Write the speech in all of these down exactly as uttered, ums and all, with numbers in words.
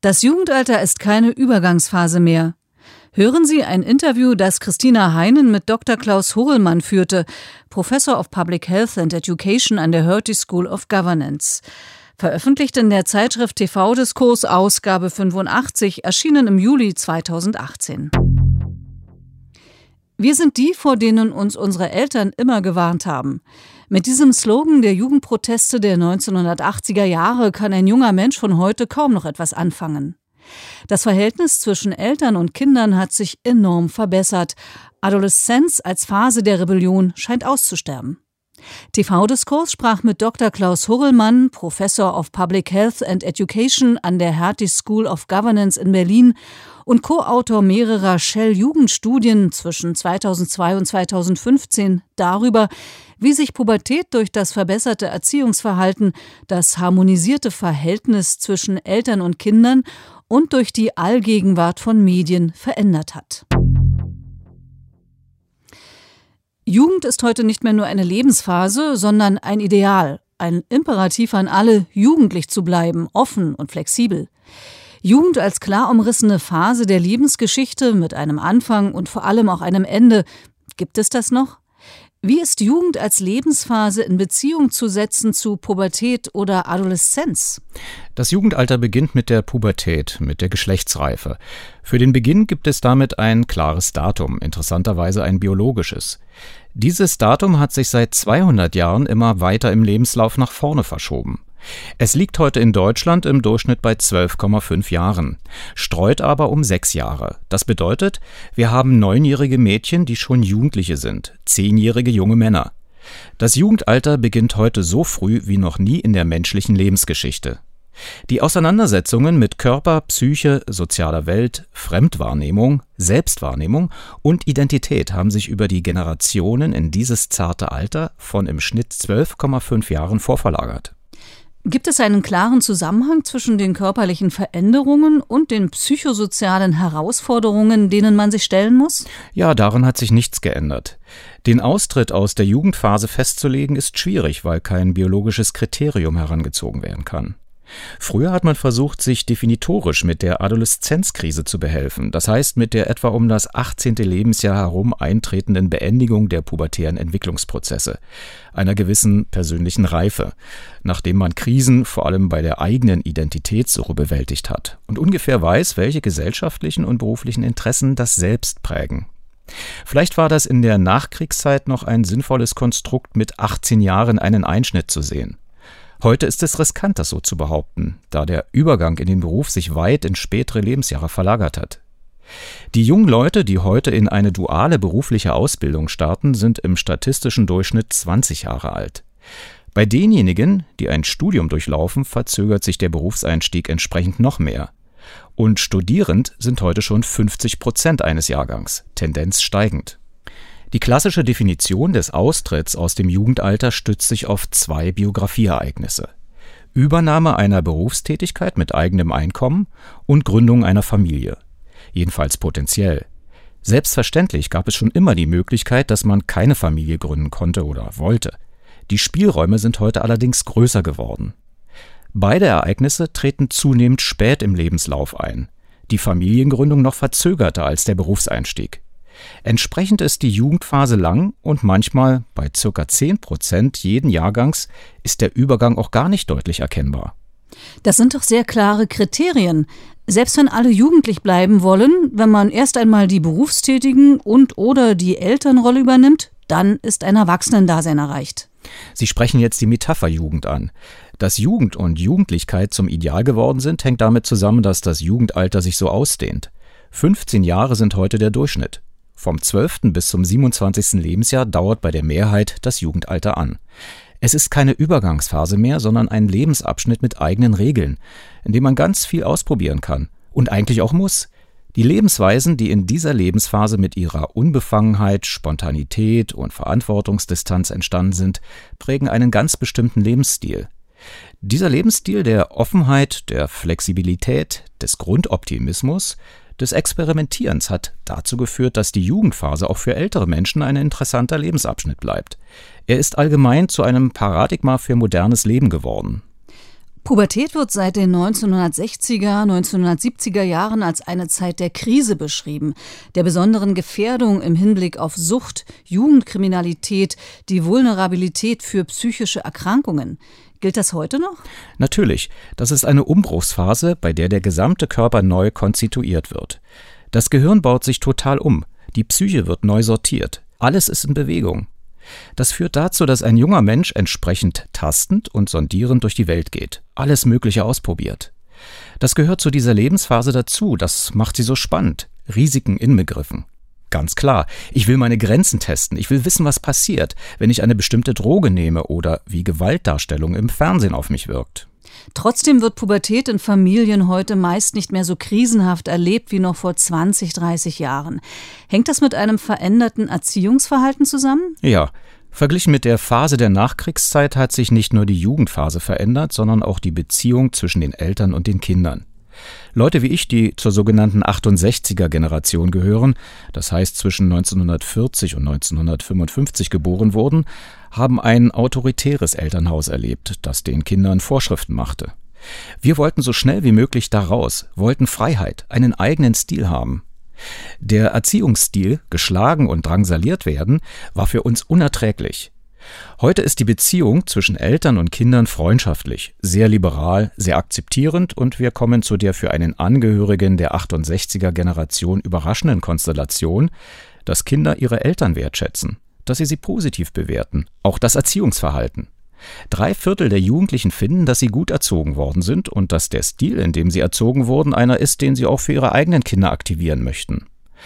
Das Jugendalter ist keine Übergangsphase mehr. Hören Sie ein Interview, das Christina Heinen mit Doktor Klaus Horrelmann führte, Professor of Public Health and Education an der Hertie School of Governance. Veröffentlicht in der Zeitschrift T V-Diskurs, Ausgabe fünfundachtzig, erschienen im Juli zweitausendachtzehn. Wir sind die, vor denen uns unsere Eltern immer gewarnt haben. Mit diesem Slogan der Jugendproteste der neunzehnhundertachtziger Jahre kann ein junger Mensch von heute kaum noch etwas anfangen. Das Verhältnis zwischen Eltern und Kindern hat sich enorm verbessert. Adoleszenz als Phase der Rebellion scheint auszusterben. T V-Diskurs sprach mit Doktor Klaus Horrelmann, Professor of Public Health and Education an der Hertie School of Governance in Berlin und Co-Autor mehrerer Shell-Jugendstudien zwischen zweitausendzwei und zweitausendfünfzehn darüber, wie sich Pubertät durch das verbesserte Erziehungsverhalten, das harmonisierte Verhältnis zwischen Eltern und Kindern und durch die Allgegenwart von Medien verändert hat. Jugend ist heute nicht mehr nur eine Lebensphase, sondern ein Ideal, ein Imperativ an alle, jugendlich zu bleiben, offen und flexibel. Jugend als klar umrissene Phase der Lebensgeschichte mit einem Anfang und vor allem auch einem Ende. Gibt es das noch? Wie ist Jugend als Lebensphase in Beziehung zu setzen zu Pubertät oder Adoleszenz? Das Jugendalter beginnt mit der Pubertät, mit der Geschlechtsreife. Für den Beginn gibt es damit ein klares Datum, interessanterweise ein biologisches. Dieses Datum hat sich seit zweihundert Jahren immer weiter im Lebenslauf nach vorne verschoben. Es liegt heute in Deutschland im Durchschnitt bei zwölf Komma fünf Jahren, streut aber um sechs Jahre. Das bedeutet, wir haben neunjährige Mädchen, die schon Jugendliche sind, zehnjährige junge Männer. Das Jugendalter beginnt heute so früh wie noch nie in der menschlichen Lebensgeschichte. Die Auseinandersetzungen mit Körper, Psyche, sozialer Welt, Fremdwahrnehmung, Selbstwahrnehmung und Identität haben sich über die Generationen in dieses zarte Alter von im Schnitt zwölf Komma fünf Jahren vorverlagert. Gibt es einen klaren Zusammenhang zwischen den körperlichen Veränderungen und den psychosozialen Herausforderungen, denen man sich stellen muss? Ja, daran hat sich nichts geändert. Den Austritt aus der Jugendphase festzulegen ist schwierig, weil kein biologisches Kriterium herangezogen werden kann. Früher hat man versucht, sich definitorisch mit der Adoleszenzkrise zu behelfen, das heißt mit der etwa um das achtzehnte Lebensjahr herum eintretenden Beendigung der pubertären Entwicklungsprozesse, einer gewissen persönlichen Reife, nachdem man Krisen vor allem bei der eigenen Identitätssuche bewältigt hat und ungefähr weiß, welche gesellschaftlichen und beruflichen Interessen das Selbst prägen. Vielleicht war das in der Nachkriegszeit noch ein sinnvolles Konstrukt, mit achtzehn Jahren einen Einschnitt zu sehen. Heute ist es riskant, das so zu behaupten, da der Übergang in den Beruf sich weit in spätere Lebensjahre verlagert hat. Die jungen Leute, die heute in eine duale berufliche Ausbildung starten, sind im statistischen Durchschnitt zwanzig Jahre alt. Bei denjenigen, die ein Studium durchlaufen, verzögert sich der Berufseinstieg entsprechend noch mehr. Und studierend sind heute schon fünfzig Prozent eines Jahrgangs, Tendenz steigend. Die klassische Definition des Austritts aus dem Jugendalter stützt sich auf zwei Biografieereignisse: Übernahme einer Berufstätigkeit mit eigenem Einkommen und Gründung einer Familie. Jedenfalls potenziell. Selbstverständlich gab es schon immer die Möglichkeit, dass man keine Familie gründen konnte oder wollte. Die Spielräume sind heute allerdings größer geworden. Beide Ereignisse treten zunehmend spät im Lebenslauf ein, die Familiengründung noch verzögerter als der Berufseinstieg. Entsprechend ist die Jugendphase lang und manchmal, bei ca. zehn Prozent jeden Jahrgangs, ist der Übergang auch gar nicht deutlich erkennbar. Das sind doch sehr klare Kriterien. Selbst wenn alle jugendlich bleiben wollen, wenn man erst einmal die Berufstätigen und oder die Elternrolle übernimmt, dann ist ein Erwachsenendasein erreicht. Sie sprechen jetzt die Metapher-Jugend an. Dass Jugend und Jugendlichkeit zum Ideal geworden sind, hängt damit zusammen, dass das Jugendalter sich so ausdehnt. fünfzehn Jahre sind heute der Durchschnitt. Vom zwölften bis zum siebenundzwanzigsten Lebensjahr dauert bei der Mehrheit das Jugendalter an. Es ist keine Übergangsphase mehr, sondern ein Lebensabschnitt mit eigenen Regeln, in dem man ganz viel ausprobieren kann und eigentlich auch muss. Die Lebensweisen, die in dieser Lebensphase mit ihrer Unbefangenheit, Spontanität und Verantwortungsdistanz entstanden sind, prägen einen ganz bestimmten Lebensstil. Dieser Lebensstil der Offenheit, der Flexibilität, des Grundoptimismus, des Experimentierens hat dazu geführt, dass die Jugendphase auch für ältere Menschen ein interessanter Lebensabschnitt bleibt. Er ist allgemein zu einem Paradigma für modernes Leben geworden. Pubertät wird seit den neunzehnhundertsechziger, neunzehnhundertsiebziger Jahren als eine Zeit der Krise beschrieben, der besonderen Gefährdung im Hinblick auf Sucht, Jugendkriminalität, die Vulnerabilität für psychische Erkrankungen. Gilt das heute noch? Natürlich. Das ist eine Umbruchsphase, bei der der gesamte Körper neu konstituiert wird. Das Gehirn baut sich total um. Die Psyche wird neu sortiert. Alles ist in Bewegung. Das führt dazu, dass ein junger Mensch entsprechend tastend und sondierend durch die Welt geht, alles Mögliche ausprobiert. Das gehört zu dieser Lebensphase dazu, das macht sie so spannend, Risiken inbegriffen. Ganz klar, ich will meine Grenzen testen, ich will wissen, was passiert, wenn ich eine bestimmte Droge nehme oder wie Gewaltdarstellung im Fernsehen auf mich wirkt. Trotzdem wird Pubertät in Familien heute meist nicht mehr so krisenhaft erlebt wie noch vor zwanzig, dreißig Jahren. Hängt das mit einem veränderten Erziehungsverhalten zusammen? Ja, verglichen mit der Phase der Nachkriegszeit hat sich nicht nur die Jugendphase verändert, sondern auch die Beziehung zwischen den Eltern und den Kindern. Leute wie ich, die zur sogenannten achtundsechziger-Generation gehören, das heißt zwischen neunzehnhundertvierzig und neunzehnhundertfünfundfünfzig geboren wurden, haben ein autoritäres Elternhaus erlebt, das den Kindern Vorschriften machte. Wir wollten so schnell wie möglich da raus, wollten Freiheit, einen eigenen Stil haben. Der Erziehungsstil, geschlagen und drangsaliert werden, war für uns unerträglich. Heute ist die Beziehung zwischen Eltern und Kindern freundschaftlich, sehr liberal, sehr akzeptierend und wir kommen zu der für einen Angehörigen der achtundsechziger-Generation überraschenden Konstellation, dass Kinder ihre Eltern wertschätzen, dass sie sie positiv bewerten, auch das Erziehungsverhalten. Drei Viertel der Jugendlichen finden, dass sie gut erzogen worden sind und dass der Stil, in dem sie erzogen wurden, einer ist, den sie auch für ihre eigenen Kinder aktivieren möchten.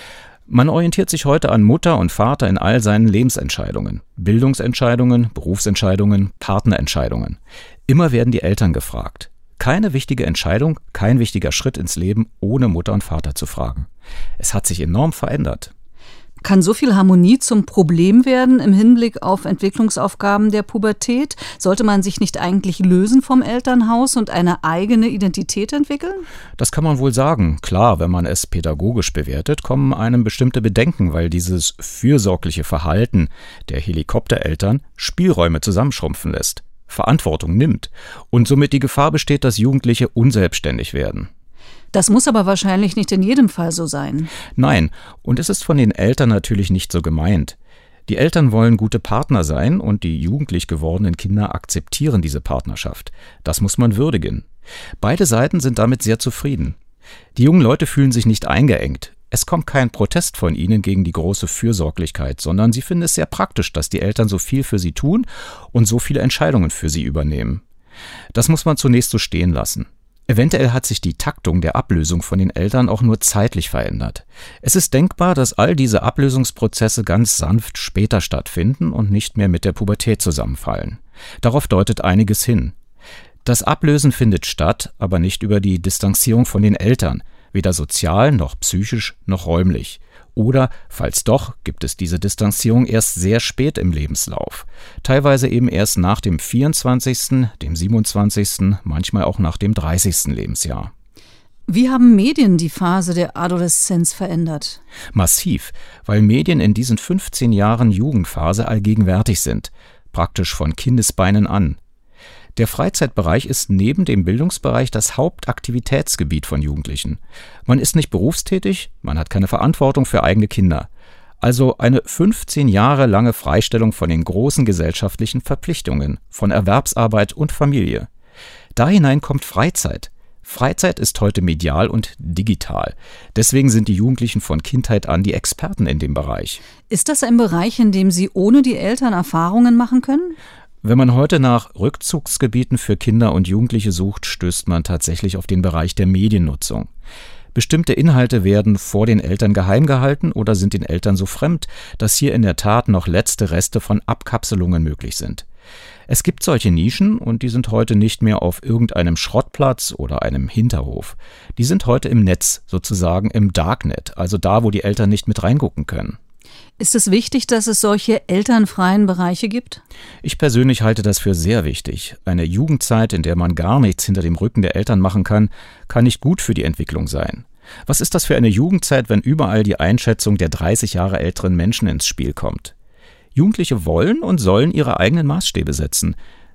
Man orientiert sich heute an Mutter und Vater in all seinen Lebensentscheidungen, Bildungsentscheidungen, Berufsentscheidungen, Partnerentscheidungen. Immer werden die Eltern gefragt. Keine wichtige Entscheidung, kein wichtiger Schritt ins Leben, ohne Mutter und Vater zu fragen. Es hat sich enorm verändert. Kann so viel Harmonie zum Problem werden im Hinblick auf Entwicklungsaufgaben der Pubertät? Sollte man sich nicht eigentlich lösen vom Elternhaus und eine eigene Identität entwickeln? Das kann man wohl sagen. Klar, wenn man es pädagogisch bewertet, kommen einem bestimmte Bedenken, weil dieses fürsorgliche Verhalten der Helikoptereltern Spielräume zusammenschrumpfen lässt, Verantwortung nimmt und somit die Gefahr besteht, dass Jugendliche unselbstständig werden. Das muss aber wahrscheinlich nicht in jedem Fall so sein. Nein, und es ist von den Eltern natürlich nicht so gemeint. Die Eltern wollen gute Partner sein und die jugendlich gewordenen Kinder akzeptieren diese Partnerschaft. Das muss man würdigen. Beide Seiten sind damit sehr zufrieden. Die jungen Leute fühlen sich nicht eingeengt. Es kommt kein Protest von ihnen gegen die große Fürsorglichkeit, sondern sie finden es sehr praktisch, dass die Eltern so viel für sie tun und so viele Entscheidungen für sie übernehmen. Das muss man zunächst so stehen lassen. Eventuell hat sich die Taktung der Ablösung von den Eltern auch nur zeitlich verändert. Es ist denkbar, dass all diese Ablösungsprozesse ganz sanft später stattfinden und nicht mehr mit der Pubertät zusammenfallen. Darauf deutet einiges hin. Das Ablösen findet statt, aber nicht über die Distanzierung von den Eltern, weder sozial noch psychisch noch räumlich. Oder, falls doch, gibt es diese Distanzierung erst sehr spät im Lebenslauf. Teilweise eben erst nach dem vierundzwanzigsten, dem siebenundzwanzigsten, manchmal auch nach dem dreißigsten Lebensjahr. Wie haben Medien die Phase der Adoleszenz verändert? Massiv, weil Medien in diesen fünfzehn Jahren Jugendphase allgegenwärtig sind, praktisch von Kindesbeinen an. Der Freizeitbereich ist neben dem Bildungsbereich das Hauptaktivitätsgebiet von Jugendlichen. Man ist nicht berufstätig, man hat keine Verantwortung für eigene Kinder. Also eine fünfzehn Jahre lange Freistellung von den großen gesellschaftlichen Verpflichtungen, von Erwerbsarbeit und Familie. Da hinein kommt Freizeit. Freizeit ist heute medial und digital. Deswegen sind die Jugendlichen von Kindheit an die Experten in dem Bereich. Ist das ein Bereich, in dem sie ohne die Eltern Erfahrungen machen können? Wenn man heute nach Rückzugsgebieten für Kinder und Jugendliche sucht, stößt man tatsächlich auf den Bereich der Mediennutzung. Bestimmte Inhalte werden vor den Eltern geheim gehalten oder sind den Eltern so fremd, dass hier in der Tat noch letzte Reste von Abkapselungen möglich sind. Es gibt solche Nischen und die sind heute nicht mehr auf irgendeinem Schrottplatz oder einem Hinterhof. Die sind heute im Netz, sozusagen im Darknet, also da, wo die Eltern nicht mit reingucken können. Ist es wichtig, dass es solche elternfreien Bereiche gibt? Ich persönlich halte das für sehr wichtig. Eine Jugendzeit, in der man gar nichts hinter dem Rücken der Eltern machen kann, kann nicht gut für die Entwicklung sein. Was ist das für eine Jugendzeit, wenn überall die Einschätzung der dreißig Jahre älteren Menschen ins Spiel kommt? Jugendliche wollen und sollen ihre eigenen Maßstäbe setzen.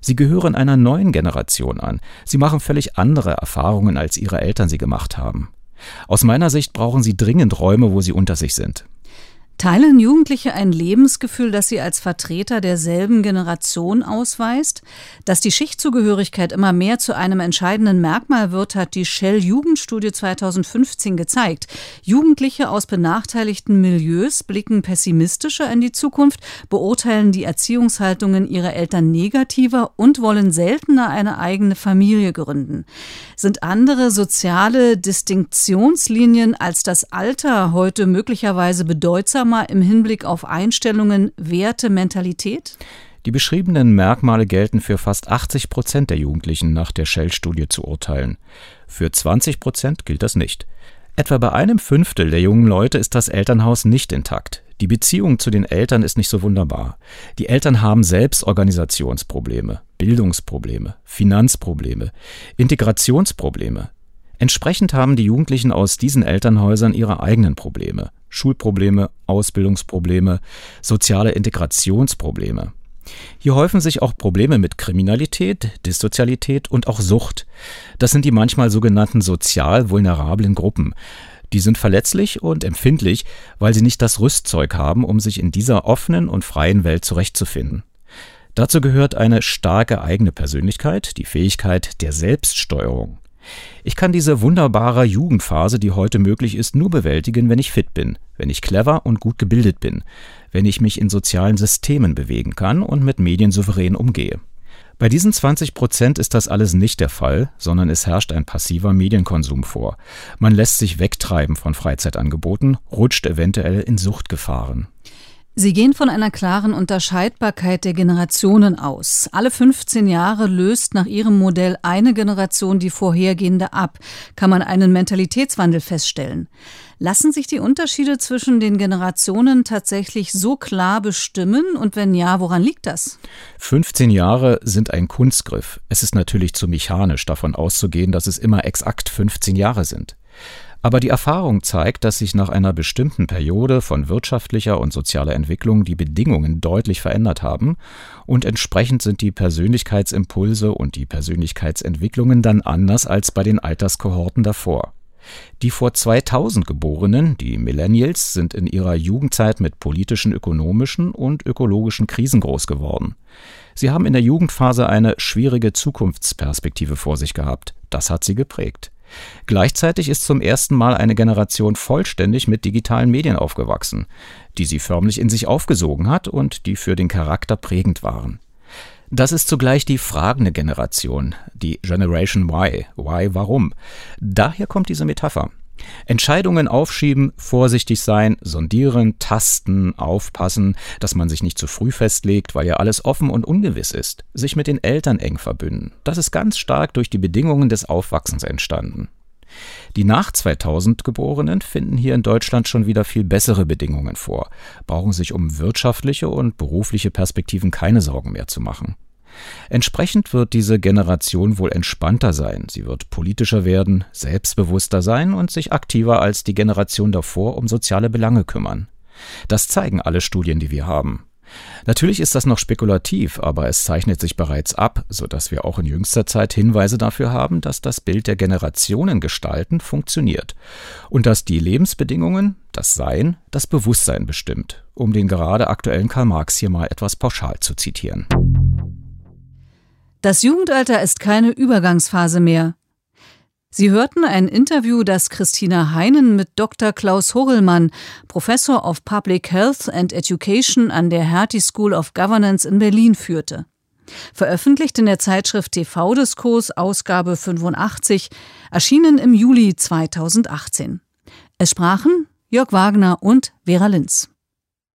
Sie gehören einer neuen Generation an. Sie machen völlig andere Erfahrungen, als ihre Eltern sie gemacht haben. Aus meiner Sicht brauchen sie dringend Räume, wo sie unter sich sind. Teilen Jugendliche ein Lebensgefühl, das sie als Vertreter derselben Generation ausweist? Dass die Schichtzugehörigkeit immer mehr zu einem entscheidenden Merkmal wird, hat die Shell-Jugendstudie zweitausendfünfzehn gezeigt. Jugendliche aus benachteiligten Milieus blicken pessimistischer in die Zukunft, beurteilen die Erziehungshaltungen ihrer Eltern negativer und wollen seltener eine eigene Familie gründen. Sind andere soziale Distinktionslinien als das Alter heute möglicherweise bedeutsamer im Hinblick auf Einstellungen, Werte, Mentalität? Die beschriebenen Merkmale gelten für fast achtzig Prozent der Jugendlichen nach der Shell-Studie zu urteilen. Für zwanzig Prozent gilt das nicht. Etwa bei einem Fünftel der jungen Leute ist das Elternhaus nicht intakt. Die Beziehung zu den Eltern ist nicht so wunderbar. Die Eltern haben selbst Organisationsprobleme, Bildungsprobleme, Finanzprobleme, Integrationsprobleme. Entsprechend haben die Jugendlichen aus diesen Elternhäusern ihre eigenen Probleme. Schulprobleme, Ausbildungsprobleme, soziale Integrationsprobleme. Hier häufen sich auch Probleme mit Kriminalität, Dissozialität und auch Sucht. Das sind die manchmal sogenannten sozial vulnerablen Gruppen. Die sind verletzlich und empfindlich, weil sie nicht das Rüstzeug haben, um sich in dieser offenen und freien Welt zurechtzufinden. Dazu gehört eine starke eigene Persönlichkeit, die Fähigkeit der Selbststeuerung. Ich kann diese wunderbare Jugendphase, die heute möglich ist, nur bewältigen, wenn ich fit bin, wenn ich clever und gut gebildet bin, wenn ich mich in sozialen Systemen bewegen kann und mit Medien souverän umgehe. Bei diesen zwanzig Prozent ist das alles nicht der Fall, sondern es herrscht ein passiver Medienkonsum vor. Man lässt sich wegtreiben von Freizeitangeboten, rutscht eventuell in Suchtgefahren. Sie gehen von einer klaren Unterscheidbarkeit der Generationen aus. Alle fünfzehn Jahre löst nach Ihrem Modell eine Generation die vorhergehende ab. Kann man einen Mentalitätswandel feststellen? Lassen sich die Unterschiede zwischen den Generationen tatsächlich so klar bestimmen? Und wenn ja, woran liegt das? fünfzehn Jahre sind ein Kunstgriff. Es ist natürlich zu mechanisch, davon auszugehen, dass es immer exakt fünfzehn Jahre sind. Aber die Erfahrung zeigt, dass sich nach einer bestimmten Periode von wirtschaftlicher und sozialer Entwicklung die Bedingungen deutlich verändert haben und entsprechend sind die Persönlichkeitsimpulse und die Persönlichkeitsentwicklungen dann anders als bei den Alterskohorten davor. Die vor zweitausend Geborenen, die Millennials, sind in ihrer Jugendzeit mit politischen, ökonomischen und ökologischen Krisen groß geworden. Sie haben in der Jugendphase eine schwierige Zukunftsperspektive vor sich gehabt. Das hat sie geprägt. Gleichzeitig ist zum ersten Mal eine Generation vollständig mit digitalen Medien aufgewachsen, die sie förmlich in sich aufgesogen hat und die für den Charakter prägend waren. Das ist zugleich die fragende Generation, die Generation Y. Why, warum? Daher kommt diese Metapher. Entscheidungen aufschieben, vorsichtig sein, sondieren, tasten, aufpassen, dass man sich nicht zu früh festlegt, weil ja alles offen und ungewiss ist. Sich mit den Eltern eng verbünden. Das ist ganz stark durch die Bedingungen des Aufwachsens entstanden. Die nach zweitausend Geborenen finden hier in Deutschland schon wieder viel bessere Bedingungen vor, brauchen sich um wirtschaftliche und berufliche Perspektiven keine Sorgen mehr zu machen. Entsprechend wird diese Generation wohl entspannter sein, sie wird politischer werden, selbstbewusster sein und sich aktiver als die Generation davor um soziale Belange kümmern. Das zeigen alle Studien, die wir haben. Natürlich ist das noch spekulativ, aber es zeichnet sich bereits ab, sodass wir auch in jüngster Zeit Hinweise dafür haben, dass das Bild der Generationen gestalten funktioniert und dass die Lebensbedingungen, das Sein, das Bewusstsein bestimmt, um den gerade aktuellen Karl Marx hier mal etwas pauschal zu zitieren. Das Jugendalter ist keine Übergangsphase mehr. Sie hörten ein Interview, das Christina Heinen mit Doktor Klaus Horrelmann, Professor of Public Health and Education an der Hertie School of Governance in Berlin führte. Veröffentlicht in der Zeitschrift T V-Diskurs, Ausgabe fünfundachtzig, erschienen im Juli zweitausendachtzehn. Es sprachen Jörg Wagner und Vera Linz.